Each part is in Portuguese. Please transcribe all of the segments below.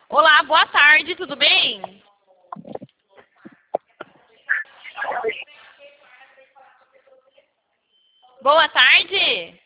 Olá, boa tarde, tudo bem? Boa tarde,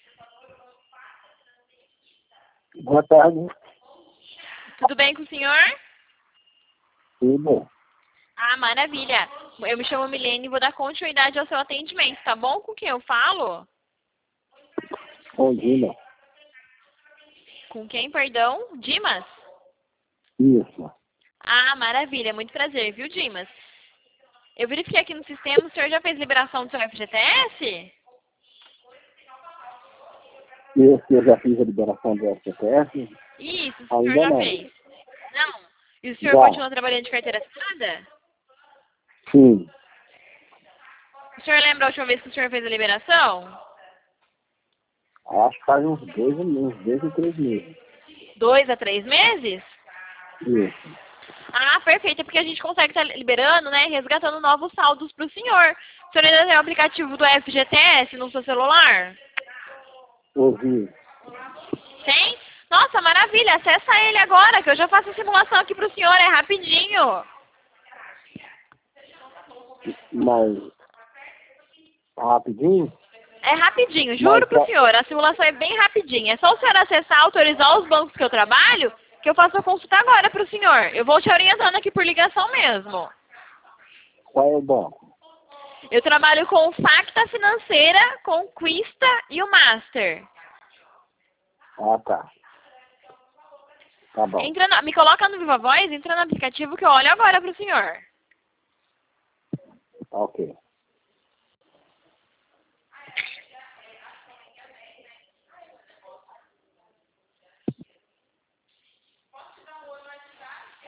Boa tarde, tudo bem com o senhor? tudo. Ah, maravilha. Eu me chamo Milene e vou dar continuidade ao seu atendimento, tá bom? Com quem eu falo? Bom dia. Com quem, perdão? Dimas? Isso. Ah, maravilha, muito prazer, viu, Dimas? Eu verifiquei aqui no sistema, o senhor já fez liberação do seu FGTS? Esse eu já fiz a liberação do STF? Isso, o senhor Ainda já não. fez. Não. E o senhor Já. continua trabalhando de carteira assinada? Sim. O senhor lembra a última vez que o senhor fez a liberação? Acho que faz uns 2 ou 3 meses. 2 a 3 meses? Isso. Ah, perfeito, é porque a gente consegue estar liberando, né, resgatando novos saldos para o senhor. O senhor ainda tem o aplicativo do FGTS no seu celular? Ouvi. Tem? Nossa, maravilha, acessa ele agora, que eu já faço a simulação aqui para o senhor, é rapidinho. Mas, rapidinho, É rapidinho, mas juro pro senhor, a simulação é bem rapidinha. É só o senhor acessar, autorizar os bancos que eu trabalho, que eu faço a consulta agora pro senhor. Eu vou te orientando aqui por ligação mesmo. qual é o banco? Eu trabalho com o Facta Financeira, com o Quista e o Master. Ah, tá. Tá bom. Me coloca no Viva Voz, entra no aplicativo que eu olho agora pro senhor. Ok.